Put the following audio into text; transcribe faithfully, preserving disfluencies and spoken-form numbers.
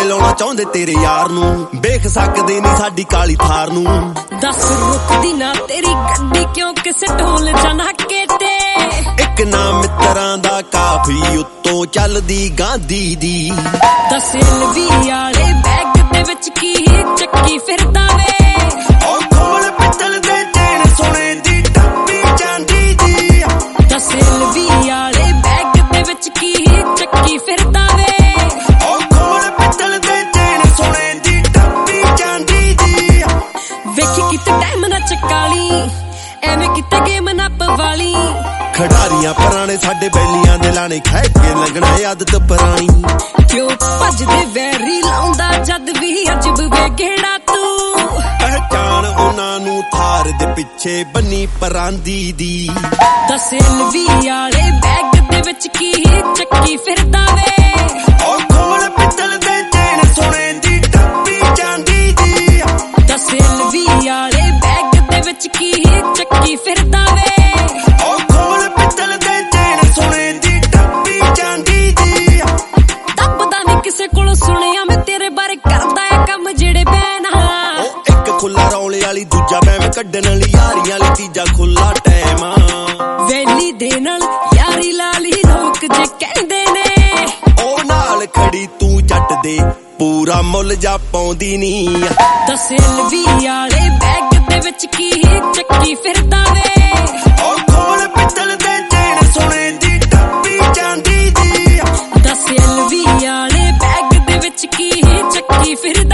ਲਾਉਣਾ ਚਾਹੁੰਦੇ ਤੇਰੇ ਯਾਰ ਨੂੰ, ਵੇਖ ਸਕਦੇ ਨਹੀਂ ਸਾਡੀ ਕਾਲੀ ਥਾਰ ਨੂੰ। ਦੱਸ ਰੁਕਦੀ ਨਾ ਤੇਰੀ ਗੱਡੀ ਕਿਉਂ ਕਿਸੇ ਢੋਲ ਜਨਾਕੇ ਤੇ, ਇੱਕ ਨਾ ਮਿੱਤਰਾਂ ਦਾ ਕਾਫੀ ਉੱਤੋਂ ਚੱਲਦੀ ਗਾਂਧੀ ਦੀ। ਦੱਸ ਐਲਵੀ ਵਾਲੇ ਬੈਗ ਦੇ ਵਿੱਚ ਕੀ ਚੱਕੀ ਫਿਰਦਾ ਵੇ, ਉਹ ਖੋਲ ਪਿੱਤਲ ਦੇ ਚੈਨ ਸੋਨੇ ਦੀ ਟੱਪੀ ਚਾਂਦੀ ਦੀ। ਦੱਸ ਐਲਵੀ ਵਾਲੇ ਬੈਗ ਦੇ ਵਿੱਚ ਕੀ ਚੱਕੀ ਫਿਰਦਾ ਵੇ, ਉਹ ਖੋਲ ਪਿੱਤਲ ਦੇ ਚੈਨ ਸੋਨੇ ਦੀ ਟੱਪੀ ਚਾਂਦੀ ਦੀ। ਵੇਖੀ ਕਿਤੇ ਟਾਈਮ ਨਾ ਚਕਾਲੀ, ਐਵੇਂ ਕਿਤੇ ਗੇਮ ਨਾ ਪਵਾਲੀ। ਖਿਡਾਰੀਆਂ ਪੁਰਾਣੇ ਸਾਡੇ ਬੈਲੀਆਂ ਦੇ ਲਾਣੇ ਖਹਿ ਕੇ ਲੱਗਣਾ ਆਦਤ ਪੁਰਾਣੀ। ਕਿਉਂ ਭੱਜਦੇ ਵੈਰੀ ਲਾਉਂਦਾ ਜਦ ਵੀ ਅਜਬ ਵੇ ਗੇੜਾ ਤੂੰ, ਪਹਿਚਾਣ ਉਹਨਾਂ ਨੂੰ ਥਾਰ ਦੇ ਪਿੱਛੇ ਬੰਨੀ ਪਰਾਂਦੀ ਦੀ। ਦੱਸ ਐਲਵੀ ਵਾਲੇ ਬੈਗ ਦੇ ਵਿੱਚ ਕੀ ਚੱਕੀ ਫਿਰਦਾ ਵੇ, ਉਹ ਖੋਲ ਪਿੱਤਲ ਦੇ ਚੈਨ ਸੋਨੇ ਦੀ ਟੱਪੀ ਚਾਂਦੀ ਦੀ। ਦੱਸ ਐਲਵੀ ਵਾਲੇ ਬੈਗ ਦੇ ਵਿੱਚ ਕੀ ਚੱਕੀ ਫਿਰਦਾ ਵੇ, ਉਹ ਖੋਲ ਪਿੱਤਲ ਦੇ ਚੈਨ ਸੋਨੇ ਦੀ ਟੱਪੀ ਚਾਂਦੀ ਦੀ। ਦੱਬਦਾ ਨੀ ਕਿਸੇ ਕੋਲੋਂ ਸੁਣਿਆ ਮੈਂ ਤੇਰੇ ਬਾਰੇ ਕਰਦਾ ਏ ਕੰਮ ਜਿਹੜੇ ਬੈਨਾ। ਉਹ ਇੱਕ ਖੁੱਲਾ ਰੌਲੇ ਵਾਲੀ ਦੂਜਾ ਬੈਮ ਕੱਢਣ ਵਾਲੀ ਯਾਰੀਆਂ ਲਈ ਤੀਜਾ ਖੁੱਲਾ ਟਾਈਮ। ਵੈਲੀ ਦੇ ਨਾਲ ਯਾਰੀ ਲਾਲੀ ਲੋਕ ਜੇ ਕਹਿੰਦੇ ਨੇ, ਉਹ ਨਾਲ ਖੜੀ ਤੂੰ ਜੱਟ ਦੇ ਪੂਰਾ ਮੁੱਲ ਜਾ ਪਾਉਂਦੀ ਨੀ। ਦੱਸ ਐਲਵੀ ਵਾਲੇ ਬੈਗ ਦੇ ਵਿੱਚ ਕੀ ਚੱਕੀ ਫਿਰਦਾ ਵੇ, ਉਹ ਖੋਲ ਪਿੱਤਲ ਦੇ ਚੈਨ ਸੋਨੇ ਦੀ ਟੱਪੀ ਚਾਂਦੀ ਦੀ। ਦੱਸ ਐਲਵੀ ਵਾਲੇ ਬੈਗ ਦੇ ਵਿੱਚ ਕੀ ਚੱਕੀ ਫਿਰਦਾ